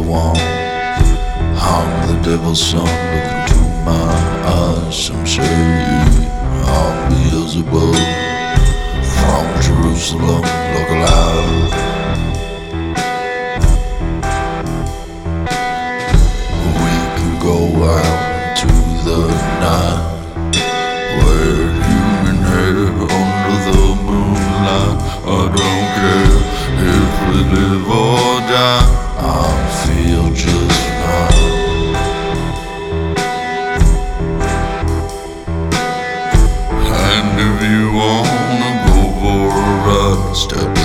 want. I'm the devil's son, look into my eyes. Some say I'm Beelzebub from Jerusalem, look alive. We can go out into the night, wear human hair under the moonlight. I don't care if we live or die, I feel just fine. And if you wanna go for a ride, step